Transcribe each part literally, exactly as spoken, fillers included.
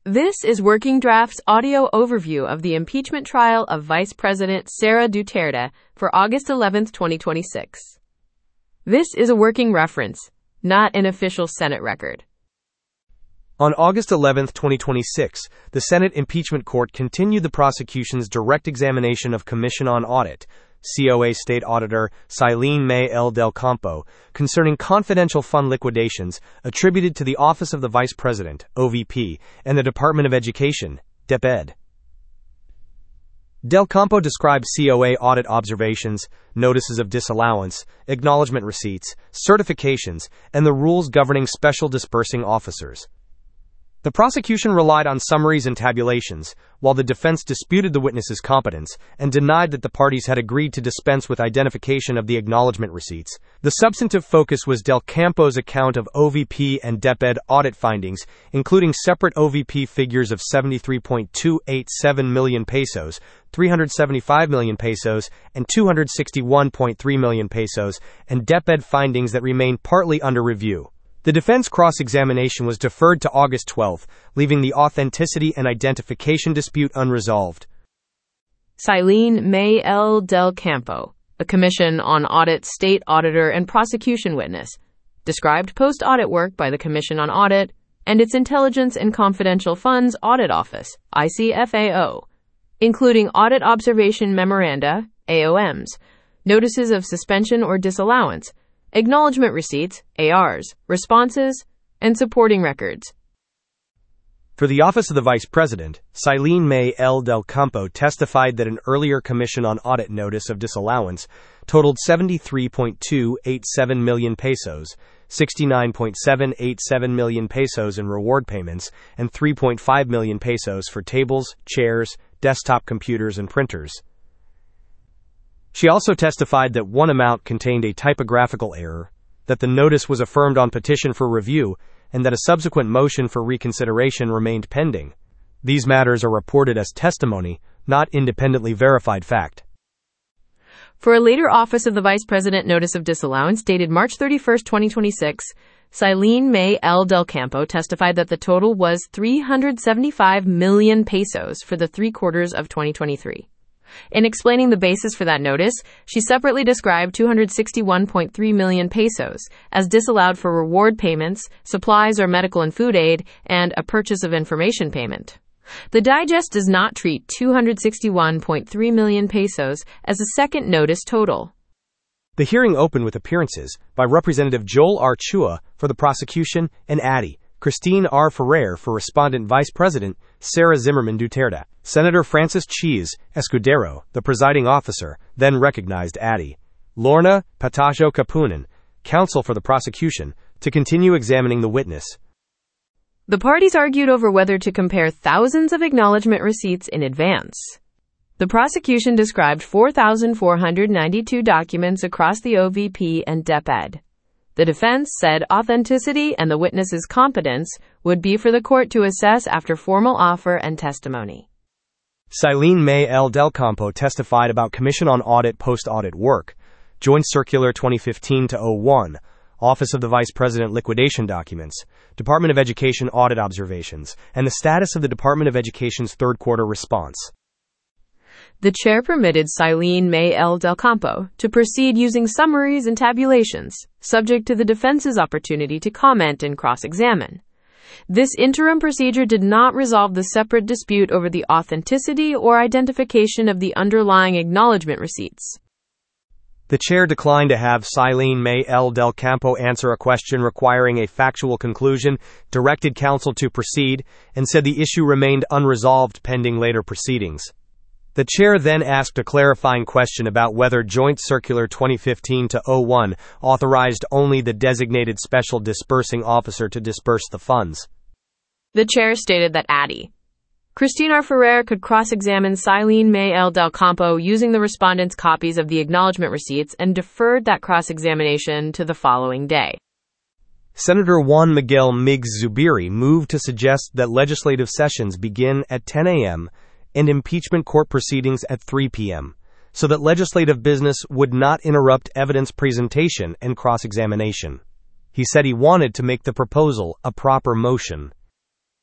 This is Working Draft's audio overview of the impeachment trial of Vice President Sara Duterte for August eleventh, twenty twenty-six. This is a working reference, not an official Senate record. On August eleventh, twenty twenty-six, the Senate Impeachment Court continued the prosecution's direct examination of Commission on Audit, C O A State Auditor Silene May L. Del Campo, concerning confidential fund liquidations attributed to the Office of the Vice President, O V P, and the Department of Education, D E P E D. Del Campo described C O A audit observations, notices of disallowance, acknowledgement receipts, certifications, and the rules governing special disbursing officers. The prosecution relied on summaries and tabulations, while the defense disputed the witness's competence and denied that the parties had agreed to dispense with identification of the acknowledgement receipts. The substantive focus was Del Campo's account of O V P and D E P E D audit findings, including separate O V P figures of seventy-three point two eight seven million pesos, three hundred seventy-five million pesos, and two hundred sixty-one point three million pesos, and D E P E D findings that remain partly under review. The defense cross-examination was deferred to August twelfth, leaving the authenticity and identification dispute unresolved. Silene May L. Del Campo, a Commission on Audit state auditor and prosecution witness, described post-audit work by the Commission on Audit and its Intelligence and Confidential Funds Audit Office, I C F A O, including audit observation memoranda, A O Ms, notices of suspension or disallowance, acknowledgement receipts, A Rs, responses, and supporting records. For the Office of the Vice President, Silene May L. Del Campo testified that an earlier Commission on Audit notice of disallowance totaled seventy-three point two eight seven million pesos, sixty-nine point seven eight seven million pesos in reward payments, and three point five million pesos for tables, chairs, desktop computers, and printers. She also testified that one amount contained a typographical error, that the notice was affirmed on petition for review, and that a subsequent motion for reconsideration remained pending. These matters are reported as testimony, not independently verified fact. For a later Office of the Vice President notice of disallowance dated March thirty-first, twenty twenty-six, Silene May L. Del Campo testified that the total was three hundred seventy-five million pesos for the three quarters of twenty twenty-three. In explaining the basis for that notice, she separately described two hundred sixty-one point three million pesos as disallowed for reward payments, supplies or medical and food aid, and a purchase of information payment. The digest does not treat two hundred sixty-one point three million pesos as a second notice total. The hearing opened with appearances by Representative Joel R. Chua for the prosecution and Addie Christine R. Ferrer for Respondent Vice President Sara Zimmerman Duterte. Senator Francis Cheese Escudero, the presiding officer, then recognized Addie Lorna Patajo Kapunan, counsel for the prosecution, to continue examining the witness. The parties argued over whether to compare thousands of acknowledgement receipts in advance. The prosecution described four thousand four hundred ninety-two documents across the O V P and D E P E D. The defense said authenticity and the witness's competence would be for the court to assess after formal offer and testimony. Silene May L. Del Campo testified about Commission on Audit post-audit work, Joint Circular twenty fifteen dash oh one, Office of the Vice President liquidation documents, Department of Education audit observations, and the status of the Department of Education's third quarter response. The chair permitted Silene May L. Del Campo to proceed using summaries and tabulations, subject to the defense's opportunity to comment and cross-examine. This interim procedure did not resolve the separate dispute over the authenticity or identification of the underlying acknowledgement receipts. The chair declined to have Silene May L. Del Campo answer a question requiring a factual conclusion, directed counsel to proceed, and said the issue remained unresolved pending later proceedings. The chair then asked a clarifying question about whether Joint Circular twenty fifteen dash oh one authorized only the designated special disbursing officer to disburse the funds. The chair stated that Addie Christine R. Ferrer could cross-examine Silene May L. Del Campo using the respondent's copies of the acknowledgement receipts and deferred that cross-examination to the following day. Senator Juan Miguel Miggs Zubiri moved to suggest that legislative sessions begin at ten a.m. and impeachment court proceedings at three p.m., so that legislative business would not interrupt evidence presentation and cross-examination. He said he wanted to make the proposal a proper motion.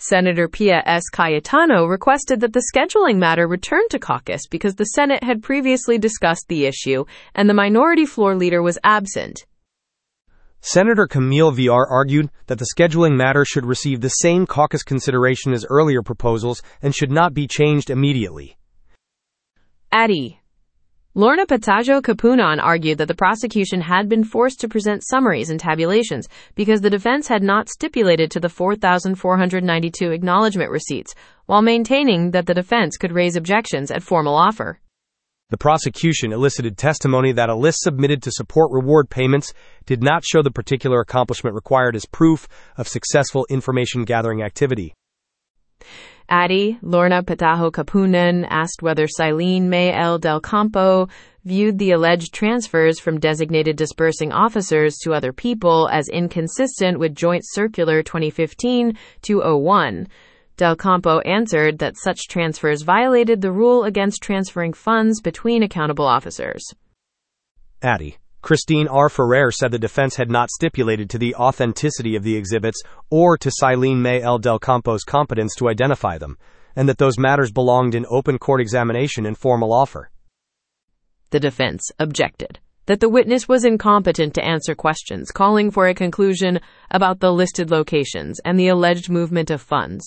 Senator Pia S. Cayetano requested that the scheduling matter return to caucus because the Senate had previously discussed the issue and the minority floor leader was absent. Senator Camille Villar argued that the scheduling matter should receive the same caucus consideration as earlier proposals and should not be changed immediately. Addy. Lorna Patajo Kapunan argued that the prosecution had been forced to present summaries and tabulations because the defense had not stipulated to the four thousand four hundred ninety-two acknowledgement receipts, while maintaining that the defense could raise objections at formal offer. The prosecution elicited testimony that a list submitted to support reward payments did not show the particular accomplishment required as proof of successful information-gathering activity. Addy, Lorna Patajo Kapunan asked whether Silene May L. Del Campo viewed the alleged transfers from designated dispersing officers to other people as inconsistent with Joint Circular twenty fifteen dash two oh one. Del Campo answered that such transfers violated the rule against transferring funds between accountable officers. Addy. Christine R. Ferrer said the defense had not stipulated to the authenticity of the exhibits or to Silene May L. Del Campo's competence to identify them, and that those matters belonged in open court examination and formal offer. The defense objected that the witness was incompetent to answer questions, calling for a conclusion about the listed locations and the alleged movement of funds.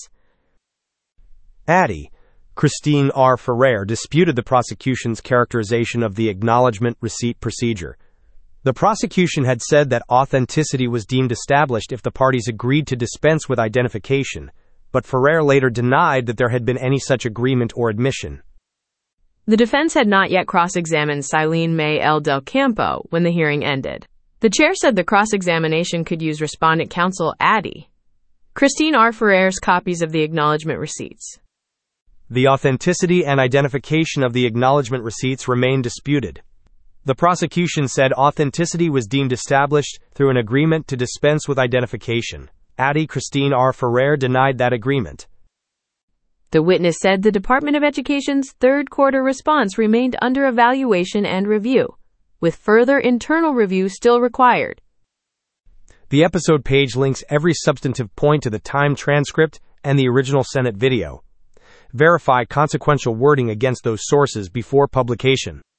Addy. Christine R. Ferrer disputed the prosecution's characterization of the acknowledgement receipt procedure. The prosecution had said that authenticity was deemed established if the parties agreed to dispense with identification, but Ferrer later denied that there had been any such agreement or admission. The defense had not yet cross-examined Silene May L. Del Campo when the hearing ended. The chair said the cross-examination could use respondent counsel Addy. Christine R. Ferrer's copies of the acknowledgement receipts. The authenticity and identification of the acknowledgement receipts remain disputed. The prosecution said authenticity was deemed established through an agreement to dispense with identification. Addy. Christine R. Ferrer denied that agreement. The witness said the Department of Education's third quarter response remained under evaluation and review, with further internal review still required. The episode page links every substantive point to the timed transcript and the original Senate video. Verify consequential wording against those sources before publication.